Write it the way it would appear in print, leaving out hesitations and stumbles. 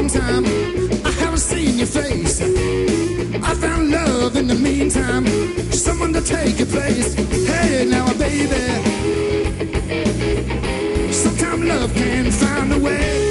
long time. I haven't seen your face. I found love in the meantime, someone to take your place. Hey, now, baby, sometimes love can find a way.